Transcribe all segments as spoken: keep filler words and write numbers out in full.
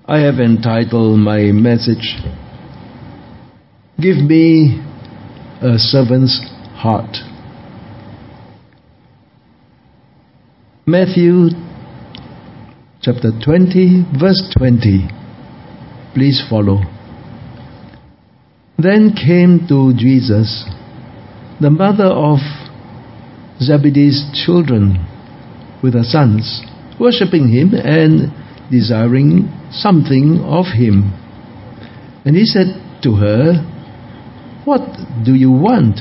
I have entitled my message, Give Me a Servant's Heart. Matthew chapter twenty, verse twenty. Please follow. Then came to Jesus the mother of Zebedee's children with her sons, worshipping him and desiring something of him. And he said to her, What do you want?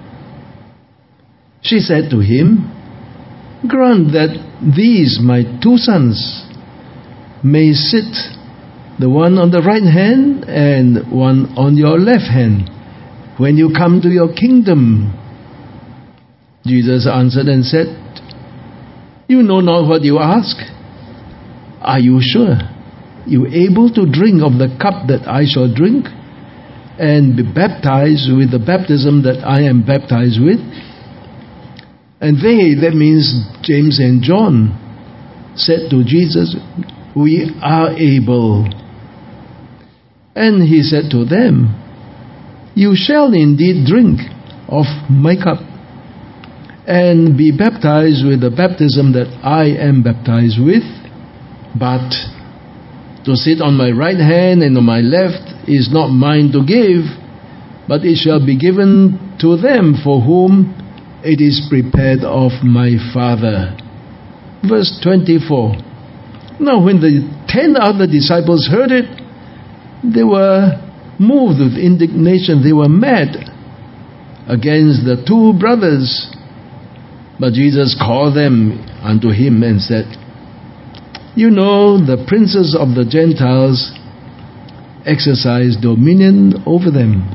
She said to him, Grant that these my two sons may sit, the one on the right hand and one on your left hand, when you come to your kingdom. Jesus answered and said, You know not what you ask. Are you sure? You able to drink of the cup that I shall drink, and be baptized with the baptism that I am baptized with? And they, that means James and John, said to Jesus, We are able. And he said to them, You shall indeed drink of my cup, and be baptized with the baptism that I am baptized with, but to sit on my right hand and on my left is not mine to give, but it shall be given to them for whom it is prepared of my Father. Verse twenty-four. Now when the ten other disciples heard it, they were moved with indignation. They were mad against the two brothers. But Jesus called them unto him and said, You know, the princes of the Gentiles exercise dominion over them,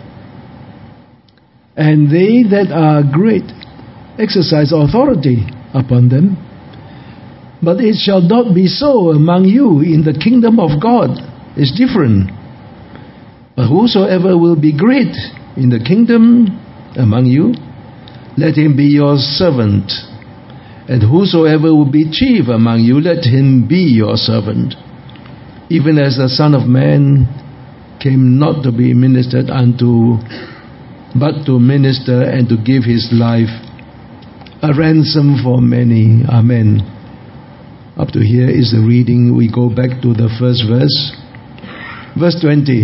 and they that are great exercise authority upon them. But it shall not be so among you. In the kingdom of God is different. But whosoever will be great in the kingdom among you, let him be your servant. And whosoever will be chief among you, let him be your servant. Even as the Son of Man came not to be ministered unto, but to minister and to give his life a ransom for many. Amen. Up to here is the reading. We go back to the first verse. Verse twenty.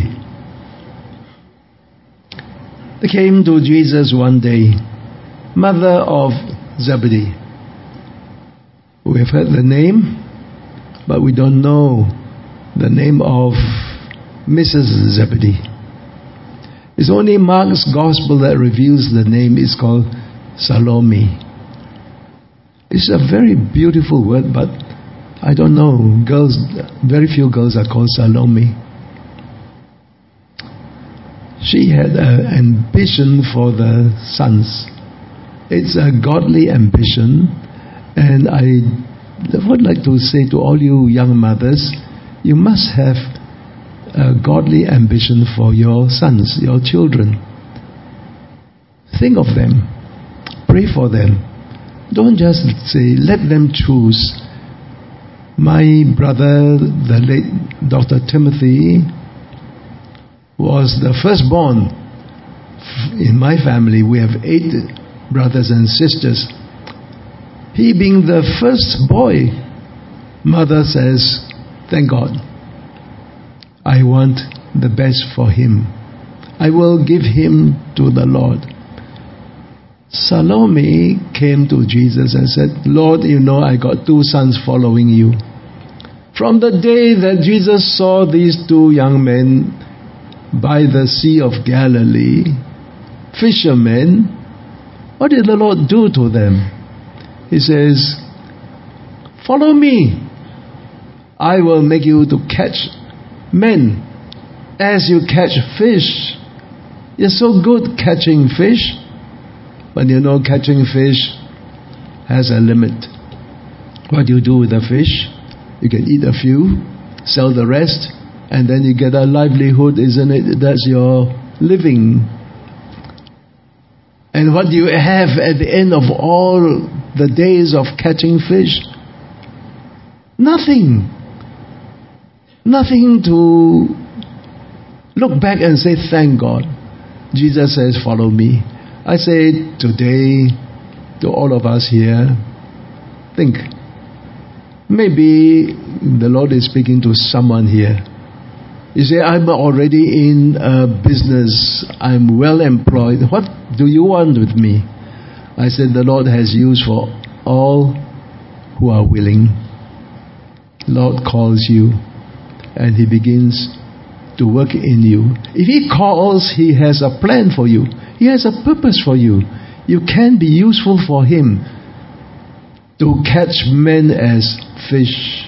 They came to Jesus one day, mother of Zebedee. We have heard the name, but we don't know the name of Missus Zebedee. It's only Mark's Gospel that reveals the name. It's called Salome. It's a very beautiful word, but I don't know. Girls, very few girls are called Salome. She had an ambition for the sons. It's a godly ambition, and I would like to say to all you young mothers, you must have a godly ambition for your sons, your children. Think of them. Pray for them. Don't just say, let them choose. My brother, the late Doctor Timothy, was the firstborn in my family. We have eight brothers and sisters. He being the first boy, mother says, thank God. I want the best for him. I will give him to the Lord. Salome came to Jesus and said, Lord, you know I got two sons following you. From the day that Jesus saw these two young men by the Sea of Galilee, fishermen, what did the Lord do to them? He says, follow me. I will make you to catch men as you catch fish. You're so good catching fish, but you know catching fish has a limit. What do you do with the fish? You can eat a few, sell the rest, and then you get a livelihood, isn't it? That's your living. And what do you have at the end of all the days of catching fish? Nothing. Nothing to look back and say, thank God. Jesus says, follow me. I say today to all of us here, think. Maybe the Lord is speaking to someone here. You say, I'm already in a business. I'm well employed. What do you want with me? I said, the Lord has use for all who are willing. Lord calls you and He begins to work in you. If He calls, He has a plan for you. He has a purpose for you. You can be useful for Him to catch men as fish.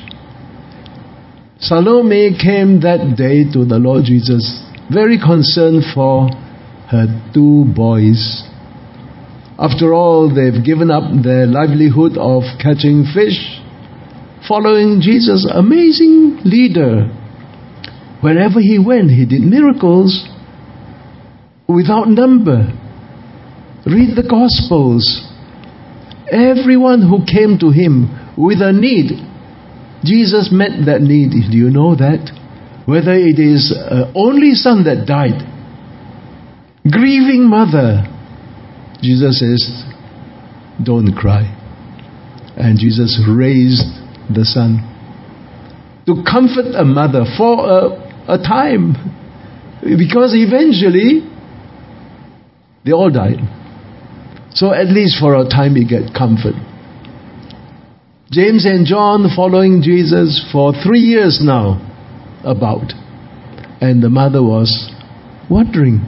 Salome came that day to the Lord Jesus, very concerned for her two boys. After all, they've given up their livelihood of catching fish, following Jesus, amazing leader. Wherever He went, He did miracles without number. Read the Gospels. Everyone who came to Him with a need, Jesus met that need. Do you know that? Whether it is an only son that died, grieving mother, Jesus says, don't cry. And Jesus raised the son to comfort a mother for a, a time, because eventually they all died. So at least for a time you get comfort. James and John following Jesus for three years now about. And the mother was wondering.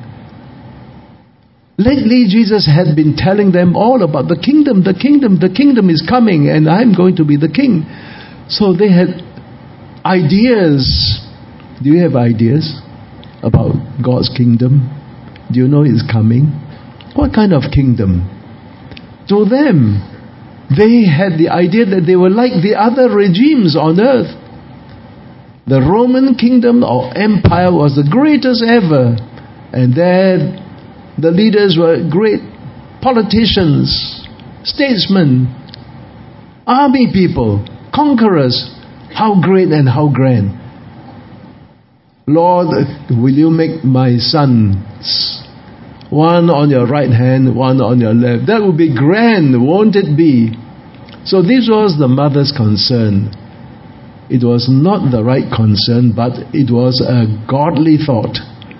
Lately Jesus had been telling them all about the kingdom, the kingdom, the kingdom is coming and I'm going to be the king. So they had ideas. Do you have ideas about God's kingdom? Do you know it's coming? What kind of kingdom? To them, they had the idea that they were like the other regimes on earth. The Roman kingdom or empire was the greatest ever. And there, the leaders were great politicians, statesmen, army people, conquerors. How great and how grand. Lord, will you make my sons, one on your right hand, one on your left? That would be grand, won't it be? So this was the mother's concern. It was not the right concern, but it was a godly thought.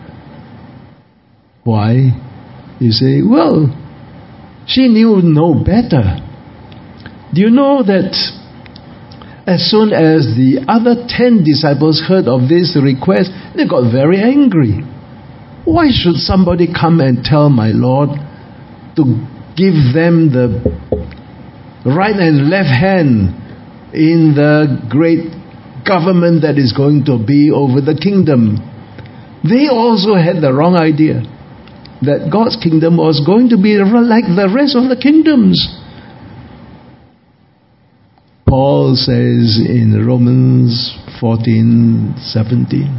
Why? You say, well, she knew no better. Do you know that as soon as the other ten disciples heard of this request, they got very angry. Why should somebody come and tell my Lord to give them the right and left hand in the great government that is going to be over the kingdom? They also had the wrong idea that God's kingdom was going to be like the rest of the kingdoms. Paul says in Romans fourteen seventeen,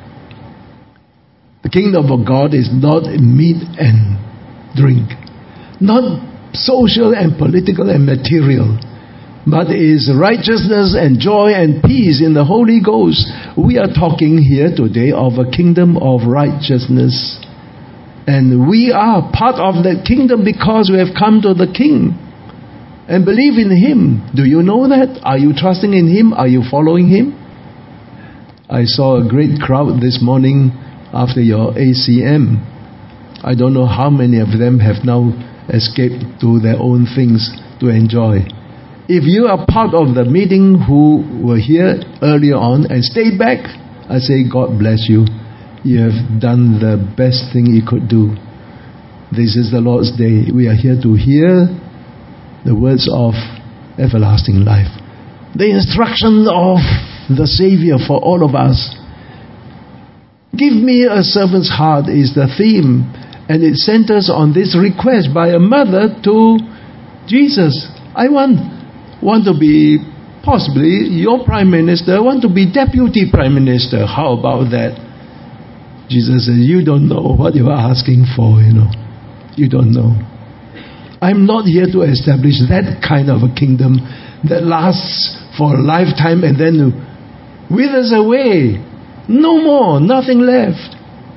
the kingdom of God is not meat and drink, not social and political and material, but is righteousness and joy and peace in the Holy Ghost. We are talking here today of a kingdom of righteousness. And we are part of that kingdom because we have come to the King and believe in Him. Do you know that? Are you trusting in Him? Are you following Him? I saw a great crowd this morning after your A C M. I don't know how many of them have now escaped to their own things to enjoy. If you are part of the meeting who were here earlier on and stayed back, I say God bless you. You have done the best thing you could do. This is the Lord's day. We are here to hear the words of everlasting life. The instruction of the Savior for all of us. Give me a servant's heart is the theme. And it centers on this request by a mother to Jesus. I want, want to be possibly your prime minister. I want to be deputy prime minister. How about that? Jesus says, you don't know what you are asking for, you know. You don't know. I'm not here to establish that kind of a kingdom that lasts for a lifetime and then withers away. No more, nothing left.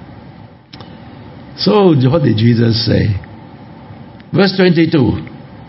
So what did Jesus say? Verse twenty-two.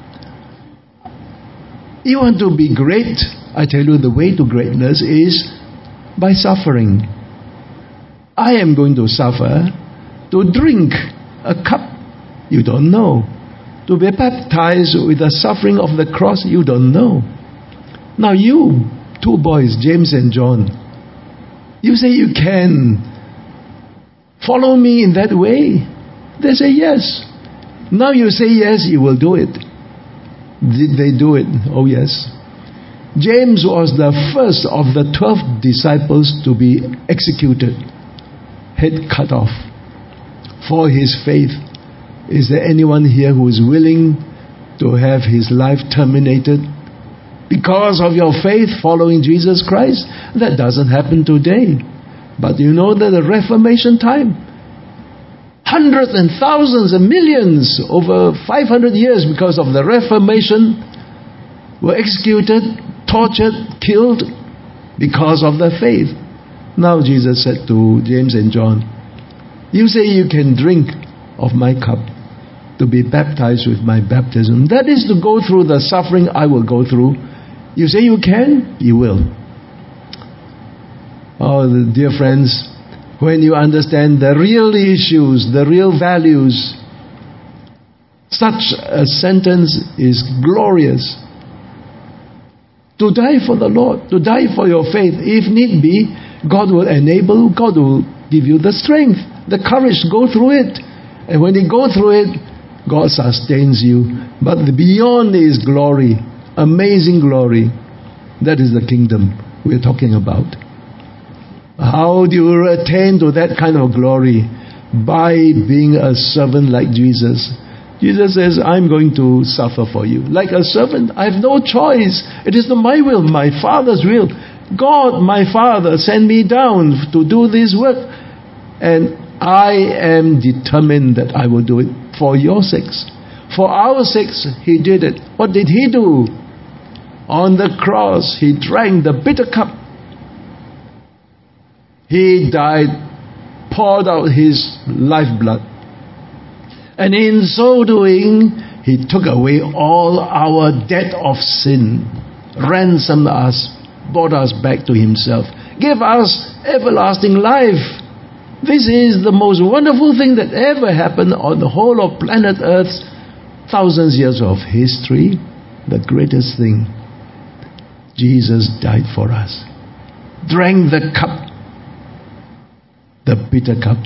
You want to be great? I tell you, the way to greatness is by suffering. I am going to suffer to drink a cup you don't know. To be baptized with the suffering of the cross you don't know. Now you, two boys, James and John, you say you can follow me in that way. They say yes. Now you say yes, you will do it. Did they do it? Oh yes. James was the first of the twelve disciples to be executed, head cut off, for his faith. Is there anyone here who is willing to have his life terminated because of your faith following Jesus Christ? That doesn't happen today. But you know that the Reformation time, hundreds and thousands and millions over five hundred years because of the Reformation were executed, tortured, killed because of their faith. Now Jesus said to James and John, you say you can drink of my cup, to be baptized with my baptism. That is to go through the suffering I will go through. You say you can? You will. Oh, dear friends, when you understand the real issues, the real values, such a sentence is glorious. To die for the Lord, to die for your faith, if need be, God will enable, God will give you the strength, the courage to go through it. And when you go through it, God sustains you. But beyond is glory, amazing glory. That is the kingdom we're talking about. How do you attain to that kind of glory? By being a servant like Jesus. Jesus says, I'm going to suffer for you. Like a servant, I have no choice. It is not my will, my Father's will. God, my Father, sent me down to do this work. And I am determined that I will do it for your sakes. For our sakes, He did it. What did He do? On the cross, He drank the bitter cup. He died, poured out His lifeblood. And in so doing, He took away all our debt of sin, ransomed us, brought us back to Himself, gave us everlasting life. This is the most wonderful thing that ever happened on the whole of planet Earth. Thousands years of history. The greatest thing. Jesus died for us. Drank the cup. The bitter cup.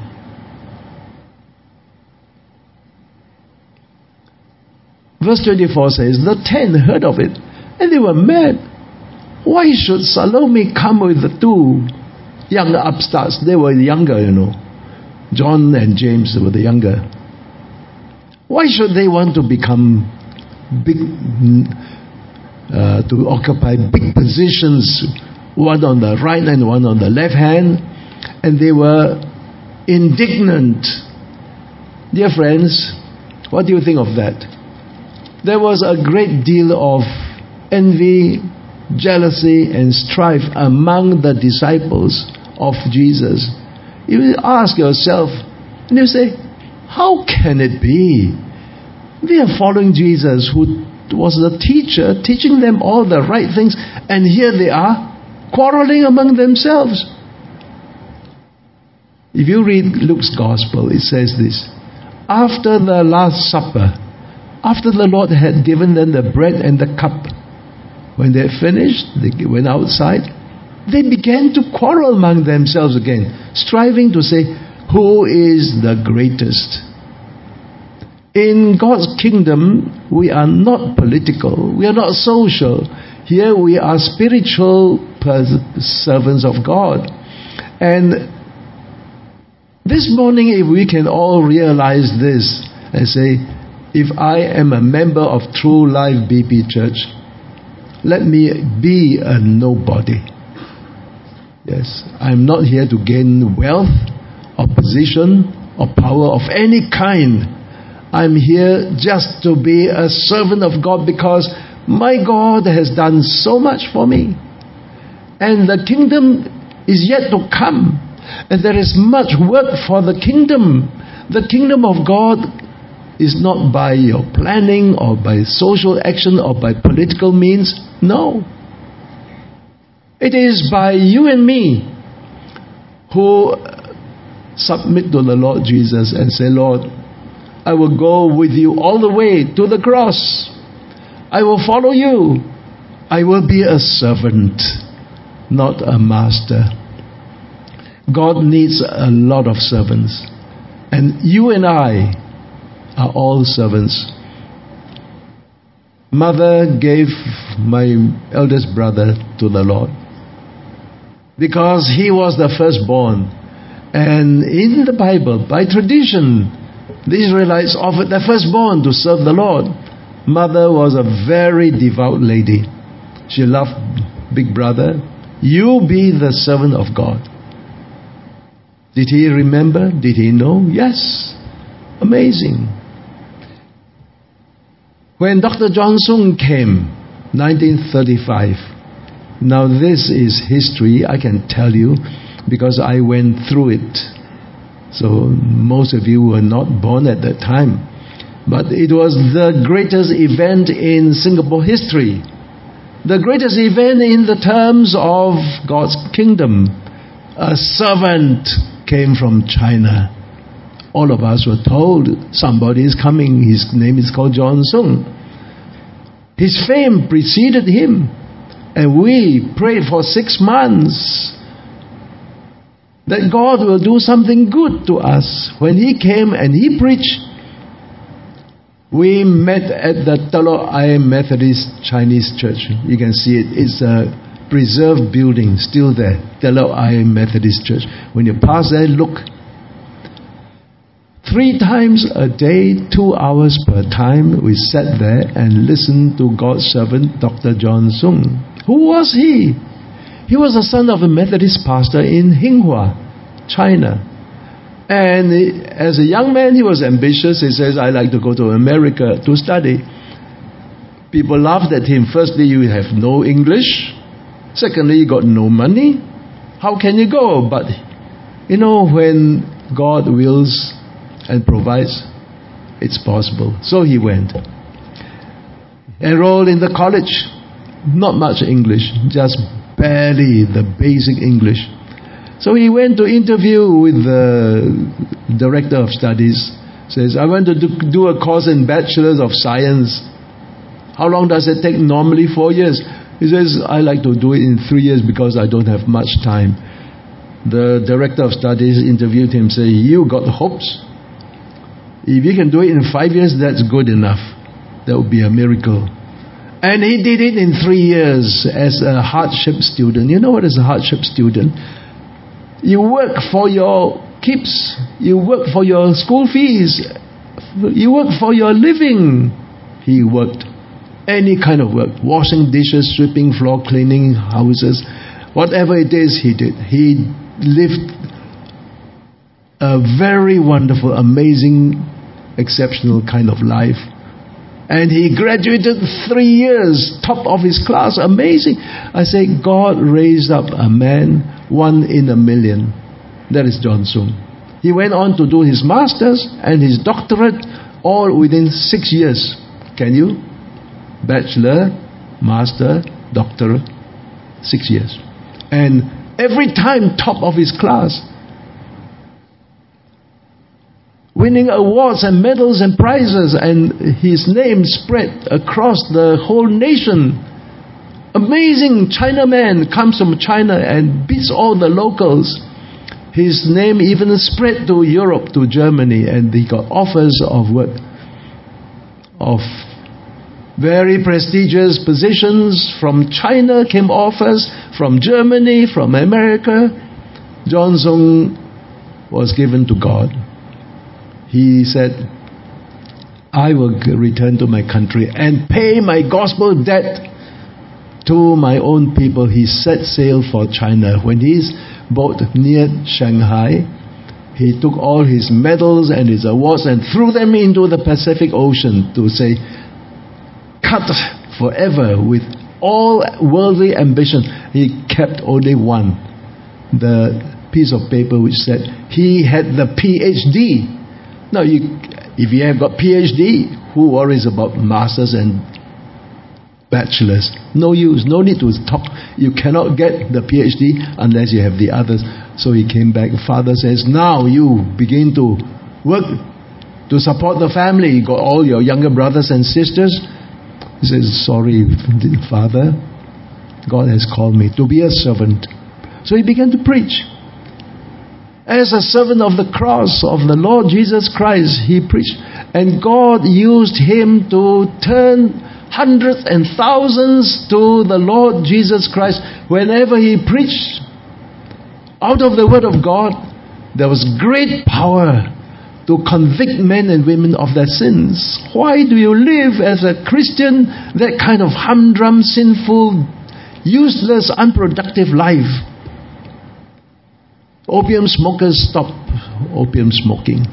Verse twenty-four says, the ten heard of it, and they were mad. Why should Salome come with the two younger upstarts? They were younger, you know. John and James were the younger. Why should they want to become big, uh, to occupy big positions, one on the right and one on the left hand? And they were indignant. Dear friends, what do you think of that? There was a great deal of envy, jealousy, and strife among the disciples of Jesus. You ask yourself, and you say, how can it be? They are following Jesus, who was the teacher, teaching them all the right things, and here they are quarreling among themselves. If you read Luke's Gospel, it says this: after the Last Supper, after the Lord had given them the bread and the cup, when they had finished, they went outside. They began to quarrel among themselves again, striving to say, who is the greatest? In God's kingdom, we are not political. We are not social. Here we are spiritual servants of God. And this morning, if we can all realize this and say, if I am a member of True Life B P Church, let me be a nobody. Yes, I'm not here to gain wealth or position or power of any kind. I'm here just to be a servant of God because my God has done so much for me. And the kingdom is yet to come. And there is much work for the kingdom. The kingdom of God is not by your planning or by social action or by political means. No. It is by you and me who submit to the Lord Jesus and say, Lord, I will go with you all the way to the cross. I will follow you. I will be a servant, not a master. God needs a lot of servants. And you and I are all servants. Mother gave my eldest brother to the Lord because he was the firstborn. And in the Bible, by tradition, the Israelites offered their firstborn to serve the Lord. Mother was a very devout lady. She loved Big Brother. You be the servant of God. Did he remember? Did he know? Yes. Amazing. When Doctor John Sung came, nineteen thirty-five, now this is history, I can tell you, because I went through it. So most of you were not born at that time. But it was the greatest event in Singapore history. The greatest event in the terms of God's kingdom. A servant came from China. All of us were told somebody is coming. His name is called John Sung. His fame preceded him. And we prayed for six months that God will do something good to us. When he came and he preached, we met at the Telok Ayer Methodist Chinese Church. You can see it. It's a preserved building, still there. Telok Ayer Methodist Church. When you pass there, look. Three times a day, two hours per time, we sat there and listened to God's servant, Doctor John Sung. Who was he? He was the son of a Methodist pastor in Hinghua, China. And as a young man, he was ambitious. He says, I like to go to America to study. People laughed at him. Firstly, you have no English. Secondly, you got no money. How can you go? But, you know, when God wills and provides, it's possible. So he went. Enrolled in the college. Not much English, just barely the basic English. So he went to interview with the director of studies. Says, I want to do, do a course in Bachelor's of Science. How long does it take? Normally four years. He says, I like to do it in three years because I don't have much time. The director of studies interviewed him, say, you got hopes? If you can do it in five years, that's good enough. That would be a miracle. And he did it in three years as a hardship student. You know what is a hardship student? You work for your keeps. You work for your school fees. You work for your living. He worked any kind of work. Washing dishes, sweeping floor, cleaning houses. Whatever it is, he did. He lived a very wonderful, amazing, exceptional kind of life. And he graduated three years, top of his class. Amazing. I say, God raised up a man, one in a million. That is John Sung. He went on to do his master's and his doctorate all within six years. Can you? Bachelor, master, doctorate, six years. And every time top of his class. Winning awards and medals and prizes, and his name spread across the whole nation. Amazing Chinaman comes from China and beats all the locals. His name even spread to Europe, to Germany, and he got offers of work, of very prestigious positions. From China came offers, from Germany, from America. John Sung was given to God. He said, I will return to my country and pay my gospel debt to my own people. He set sail for China. When his boat neared Shanghai, he took all his medals and his awards and threw them into the Pacific Ocean to say, cut forever with all worldly ambition. He kept only one, the piece of paper which said he had the P H D. Now, you, if you have got P H D, who worries about masters and bachelors? No use, no need to talk. You cannot get the P H D unless you have the others. So he came back. Father says, now you begin to work to support the family. You got all your younger brothers and sisters. He says, sorry, Father, God has called me to be a servant. So he began to preach. As a servant of the cross of the Lord Jesus Christ, he preached. And God used him to turn hundreds and thousands to the Lord Jesus Christ. Whenever he preached out of the Word of God, there was great power to convict men and women of their sins. Why do you live as a Christian that kind of humdrum, sinful, useless, unproductive life? Opium smokers stop opium smoking.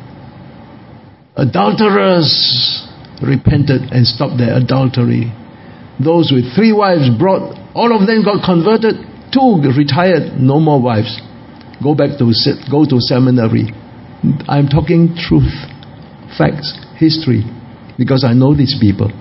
Adulterers repented and stopped their adultery. Those with three wives brought, all of them got converted. Two retired, no more wives. Go back to go to seminary. I'm talking truth, facts, history, because I know these people.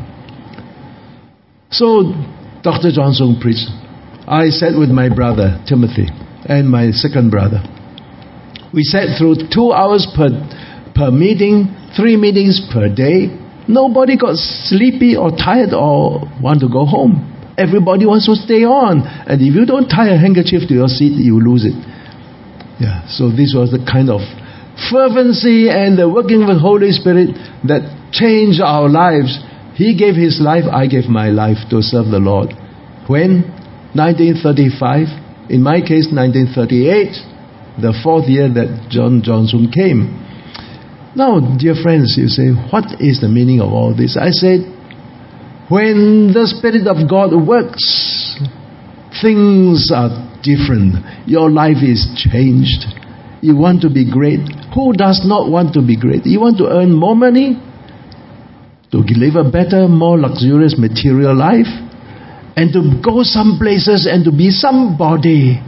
So Doctor Johnson preached. I sat with my brother Timothy and my second brother. We sat through two hours per per meeting, three meetings per day. Nobody got sleepy or tired or want to go home. Everybody wants to stay on. And if you don't tie a handkerchief to your seat, you lose it. Yeah. So this was the kind of fervency and the working with Holy Spirit that changed our lives. He gave his life, I gave my life to serve the Lord. When? nineteen thirty-five. In my case, nineteen thirty-eight. The fourth year that John Johnson came. Now, dear friends, you say, what is the meaning of all this? I said, when the Spirit of God works, things are different. Your life is changed. You want to be great. Who does not want to be great? You want to earn more money? To live a better, more luxurious material life? And to go some places and to be somebody?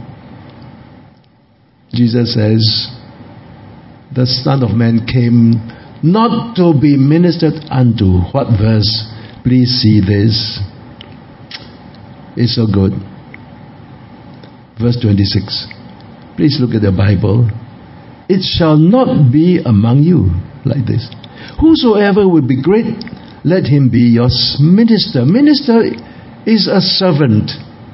Jesus says, the Son of Man came not to be ministered unto. What verse? Please see this. It's so good. Verse twenty-six. Please look at the Bible. It shall not be among you like this. Whosoever will be great, let him be your minister. Minister is a servant.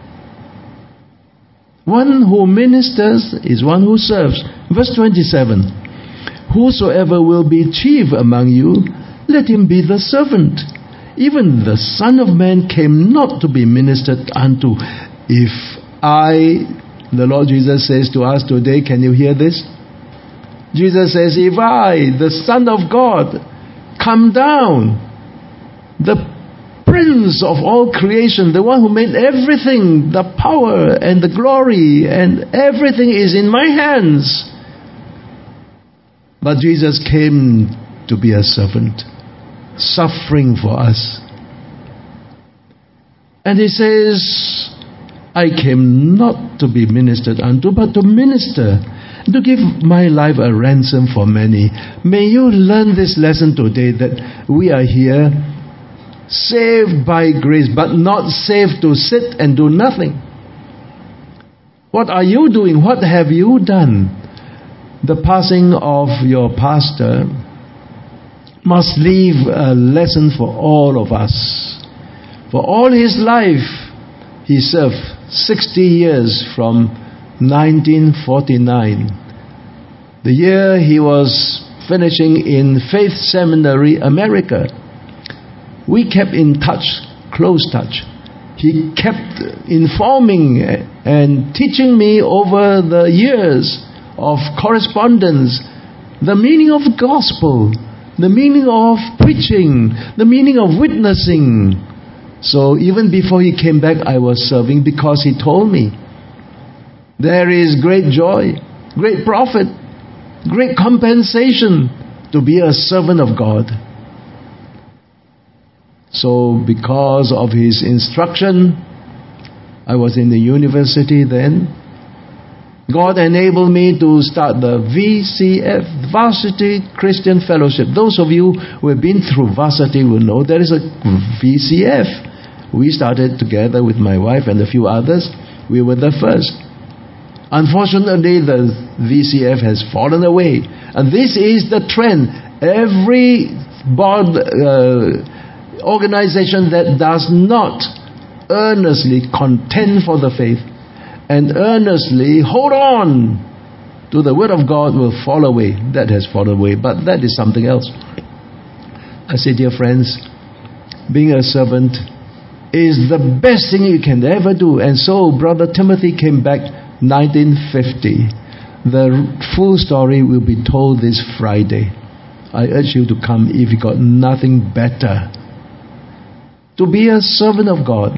One who ministers is one who serves. Verse twenty-seven. Whosoever will be chief among you, let him be the servant. Even the Son of Man came not to be ministered unto. If I, the Lord Jesus says to us today, can you hear this? Jesus says, if I, the Son of God, come down, the Prince of all creation, the one who made everything, the power and the glory and everything is in my hands. But Jesus came to be a servant, suffering for us. And he says, I came not to be ministered unto, but to minister, to give my life a ransom for many. May you learn this lesson today, that we are here saved by grace, but not saved to sit and do nothing. What are you doing? What have you done? The passing of your pastor must leave a lesson for all of us. For all his life, he served sixty years from nineteen forty-nine. The year he was finishing in Faith Seminary, America. We kept in touch, close touch. He kept informing and teaching me over the years of correspondence, the meaning of the gospel, the meaning of preaching, the meaning of witnessing. So even before he came back, I was serving because he told me there is great joy, great profit, great compensation to be a servant of God. So because of his instruction, I was in the university then. God enabled me to start the V C F, Varsity Christian Fellowship. Those of you who have been through varsity will know there is a V C F. We started together with my wife and a few others. We were the first. Unfortunately, the V C F has fallen away. And this is the trend. Every board, uh, organization that does not earnestly contend for the faith and earnestly hold on to the word of God will fall away. That has fallen away, but that is something else. I say, dear friends, being a servant is the best thing you can ever do. And so Brother Timothy came back nineteen fifty. The full story will be told this Friday. I urge you to come if you got nothing better. To be a servant of God.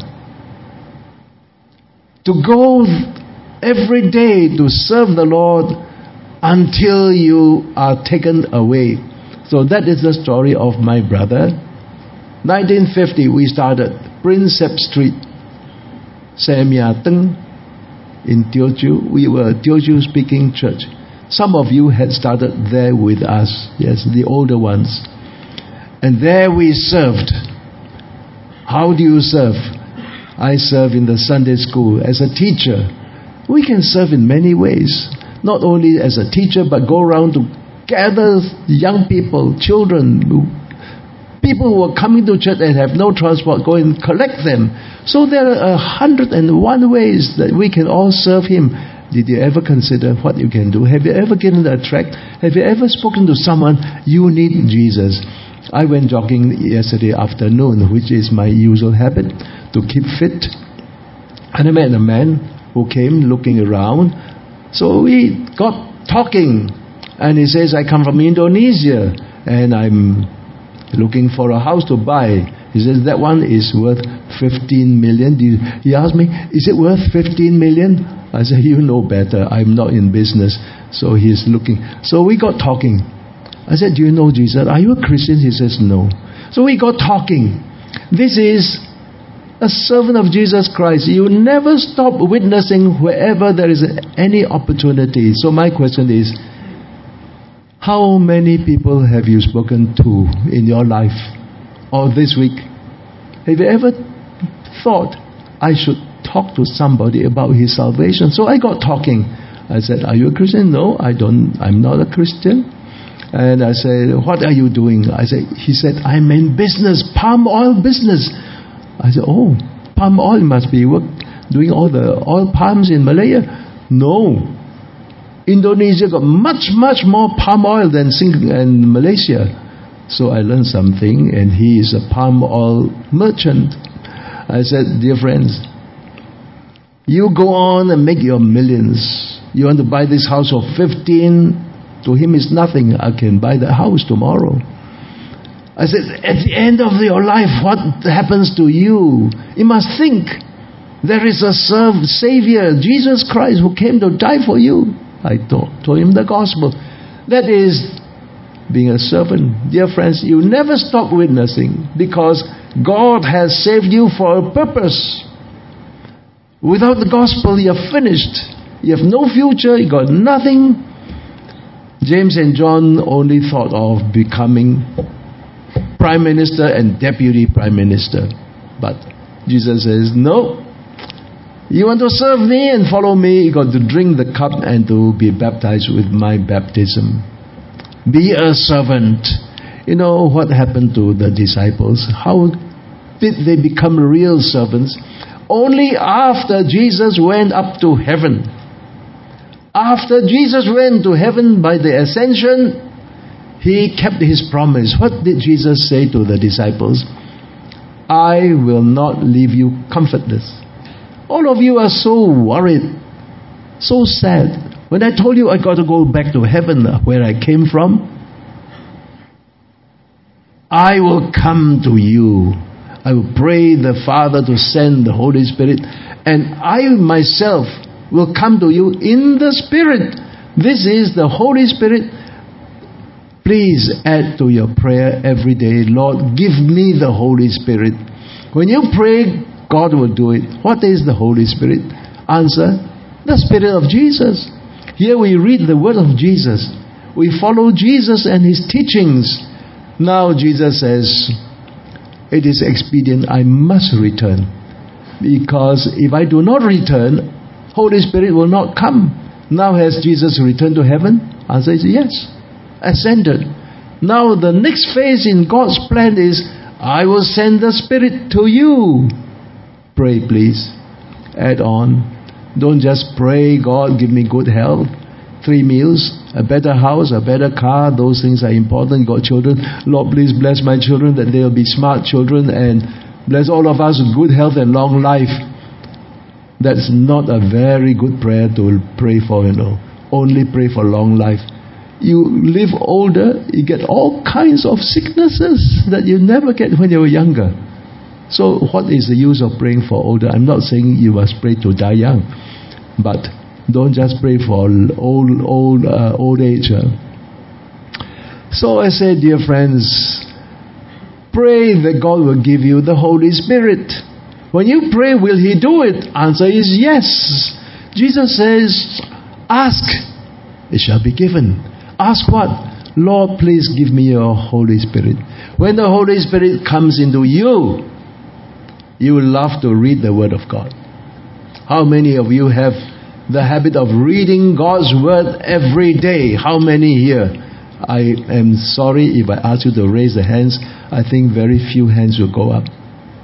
To go every day to serve the Lord until you are taken away. So that is the story of my brother. nineteen fifty we started Prinsep Street, Samyateng in Teochew. We were a Teochew speaking church. Some of you had started there with us. Yes, the older ones. And there we served. How do you serve? I serve in the Sunday school as a teacher. We can serve in many ways. Not only as a teacher, but go around to gather young people, children, people who are coming to church and have no transport, go and collect them. So there are a hundred and one ways that we can all serve Him. Did you ever consider what you can do? Have you ever given a tract? Have you ever spoken to someone, you need Jesus? I went jogging yesterday afternoon, which is my usual habit, to keep fit. And I met a man who came looking around. So we got talking. And he says, I come from Indonesia and I'm looking for a house to buy. He says, that one is worth fifteen million. He asked me, is it worth fifteen million? I said, you know better. I'm not in business. So he's looking. So we got talking. I said, do you know Jesus? Are you a Christian? He says, no. So we got talking. This is a servant of Jesus Christ. You never stop witnessing wherever there is any opportunity. So my question is, how many people have you spoken to in your life or this week? Have you ever thought, I should talk to somebody about his salvation? So I got talking. I said, are you a Christian? No, I don't. I'm not a Christian. And I said, what are you doing? I said, he said, I'm in business, palm oil business. I said, oh, palm oil must be work, doing all the oil palms in Malaya. No. Indonesia got much, much more palm oil than Singapore and Malaysia. So I learned something, and he is a palm oil merchant. I said, dear friends, you go on and make your millions. You want to buy this house of fifteen, to him is nothing. I can buy the house tomorrow. I said, at the end of your life, what happens to you? You must think, there is a serve, Savior, Jesus Christ, who came to die for you. I told, told him the gospel. That is being a servant. Dear friends, you never stop witnessing because God has saved you for a purpose. Without the gospel, you're finished. You have no future, you got nothing. James and John only thought of becoming prime minister and deputy prime minister. But Jesus says, no. You want to serve me and follow me, you got to drink the cup and to be baptized with my baptism. Be a servant. You know what happened to the disciples? How did they become real servants? Only after Jesus went up to heaven. After Jesus went to heaven by the ascension, He kept His promise. What did Jesus say to the disciples? I will not leave you comfortless. All of you are so worried, so sad. When I told you I got to go back to heaven where I came from, I will come to you. I will pray the Father to send the Holy Spirit, and I myself will come to you in the Spirit. This is the Holy Spirit. Please add to your prayer every day, Lord, give me the Holy Spirit. When you pray, God will do it. What is the Holy Spirit? Answer, the Spirit of Jesus. Here we read the word of Jesus. We follow Jesus and His teachings. Now Jesus says, it is expedient, I must return. Because if I do not return, Holy Spirit will not come. Now has Jesus returned to heaven? Answer is yes. Ascended. Now the next phase in God's plan is, I will send the Spirit to you. Pray please. Add on. Don't just pray, God give me good health, three meals, a better house, a better car. Those things are important. Got children. Lord, please bless my children that they will be smart children, and bless all of us with good health and long life. That's not a very good prayer to pray for, you know. Only pray for long life. You live older, you get all kinds of sicknesses that you never get when you were younger. So what is the use of praying for older? I'm not saying you must pray to die young, but don't just pray for old old uh, old age. Uh. So I say, dear friends, pray that God will give you the Holy Spirit. When you pray, will He do it? Answer is yes. Jesus says, ask, it shall be given. Ask what? Lord, please give me your Holy Spirit. When the Holy Spirit comes into you, you will love to read the Word of God. How many of you have the habit of reading God's Word every day? How many here? I am sorry if I ask you to raise the hands. I think very few hands will go up.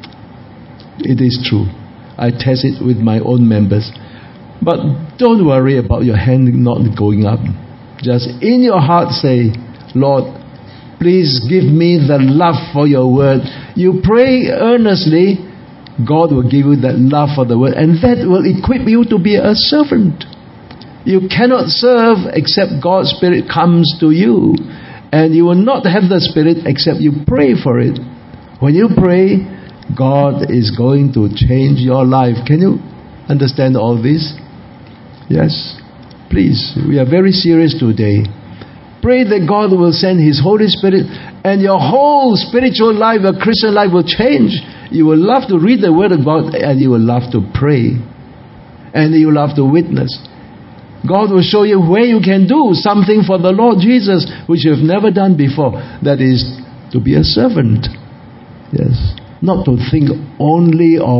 It is true. I test it with my own members. But don't worry about your hand not going up. Just in your heart say, Lord, please give me the love for your word. You pray earnestly, God will give you that love for the word, and that will equip you to be a servant. You cannot serve except God's Spirit comes to you, and you will not have the Spirit except you pray for it. When you pray, God is going to change your life. Can you understand all this? Yes? Please, we are very serious today. Pray that God will send His Holy Spirit and your whole spiritual life, your Christian life will change. You will love to read the Word of God, and you will love to pray, and you will love to witness. God will show you where you can do something for the Lord Jesus, which you have never done before. That is, to be a servant. Yes. Not to think only of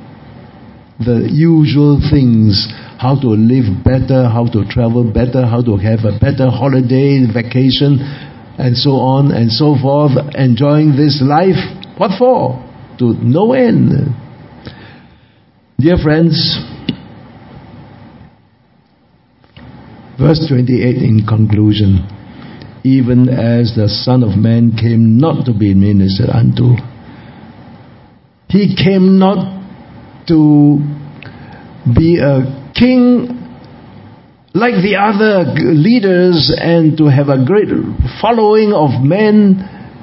the usual things. How to live better, how to travel better, how to have a better holiday, vacation, and so on and so forth. Enjoying this life. What for? To no end. Dear friends, verse twenty-eight in conclusion. Even as the Son of Man came not to be ministered unto. He came not to be a king like the other leaders and to have a great following of men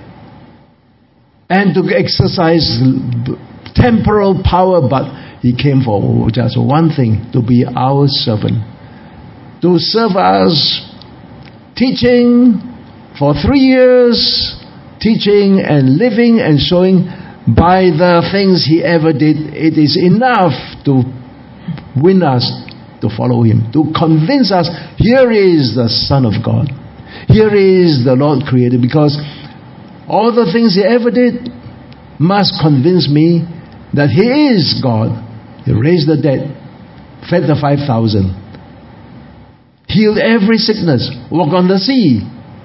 and to exercise temporal power, but He came for just one thing, to be our servant, to serve us, teaching for three years, teaching and living and showing by the things He ever did, it is enough to win us to follow Him, to convince us, here is the Son of God, here is the Lord Creator, because all the things He ever did must convince me that He is God. He raised the dead, fed the five thousand, healed every sickness, walked on the sea,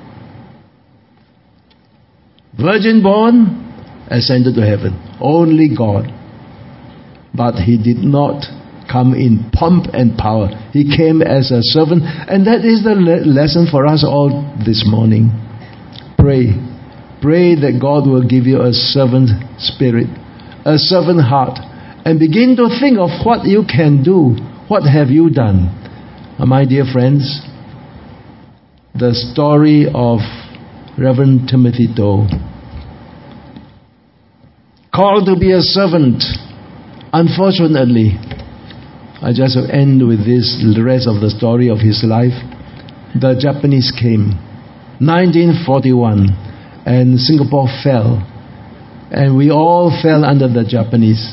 virgin born, ascended to heaven. Only God. But He did not come in pomp and power. He came as a servant, and that is the le- lesson for us all this morning. Pray. Pray that God will give you a servant spirit, a servant heart, and begin to think of what you can do. What have you done? My dear friends, the story of Reverend Timothy Doe, called to be a servant. Unfortunately, I just end with this, the rest of the story of his life. The Japanese came, nineteen forty-one, and Singapore fell. And we all fell under the Japanese.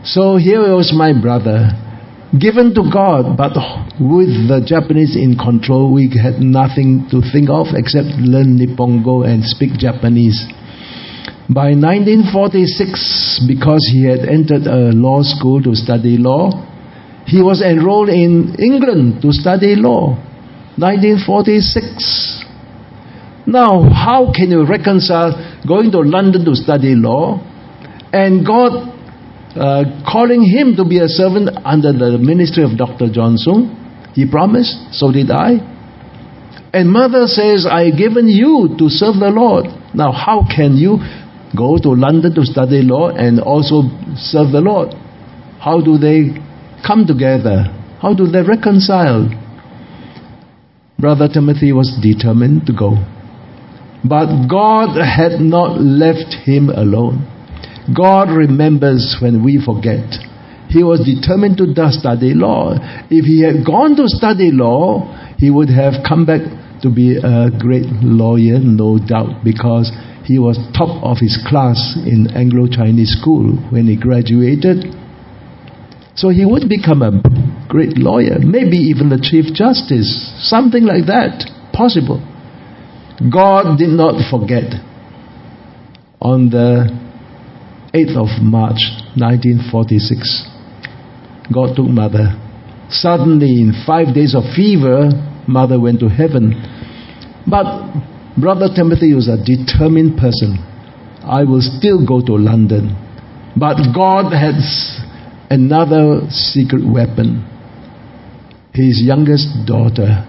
So here was my brother, given to God, but with the Japanese in control, we had nothing to think of except learn Nippongo and speak Japanese. By nineteen forty-six, because he had entered a law school to study law, he was enrolled in England to study law. nineteen forty-six. Now, how can you reconcile going to London to study law and God uh, calling him to be a servant under the ministry of Doctor John Sung? He promised, so did I. And mother says, I've given you to serve the Lord. Now, how can you go to London to study law and also serve the Lord? How do they come together? How do they reconcile? Brother Timothy was determined to go. But God had not left him alone. God remembers when we forget. He was determined to study law. If he had gone to study law, he would have come back to be a great lawyer, no doubt, because he was top of his class in Anglo-Chinese school when he graduated. So he would become a great lawyer, maybe even the Chief Justice, something like that, possible. God did not forget. On the eighth of March nineteen forty-six, God took mother. Suddenly, in five days of fever, mother went to heaven. But Brother Timothy was a determined person. I will still go to London. But God had another secret weapon. His youngest daughter,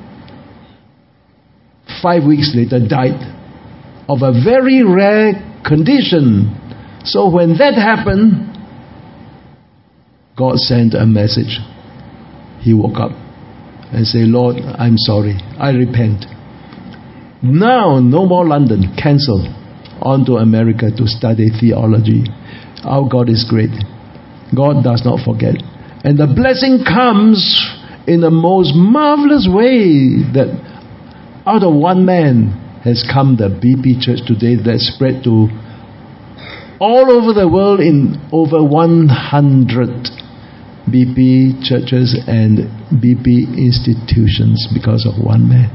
five weeks later, died of a very rare condition. So when that happened, God sent a message. He woke up and said, Lord, I'm sorry. I repent. Now, no more London. Cancel. On to America to study theology. Our God is great. God does not forget. And the blessing comes in the most marvelous way, that out of one man has come the B P Church today that spread to all over the world in over one hundred B P churches and B P institutions because of one man.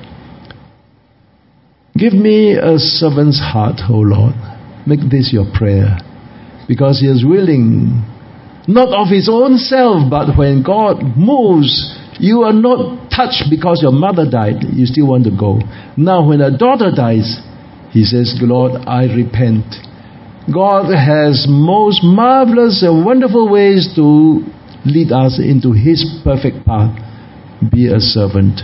Give me a servant's heart, O Lord. Make this your prayer. Because he is willing, not of his own self, but when God moves, you are not touched because your mother died. You still want to go. Now when a daughter dies, he says, Lord, I repent. God has most marvelous and wonderful ways to lead us into his perfect path. Be a servant.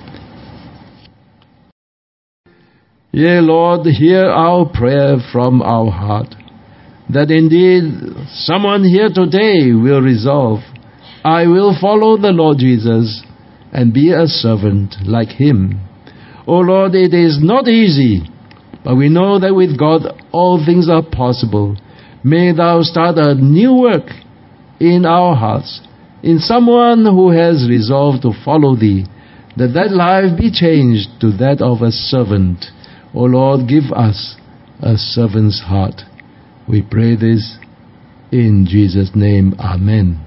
Yea, Lord, hear our prayer from our heart, that indeed someone here today will resolve, I will follow the Lord Jesus and be a servant like him. O Lord, it is not easy, but we know that with God all things are possible. May thou start a new work in our hearts, in someone who has resolved to follow thee, that that life be changed to that of a servant. O Lord, give us a servant's heart. We pray this in Jesus' name. Amen.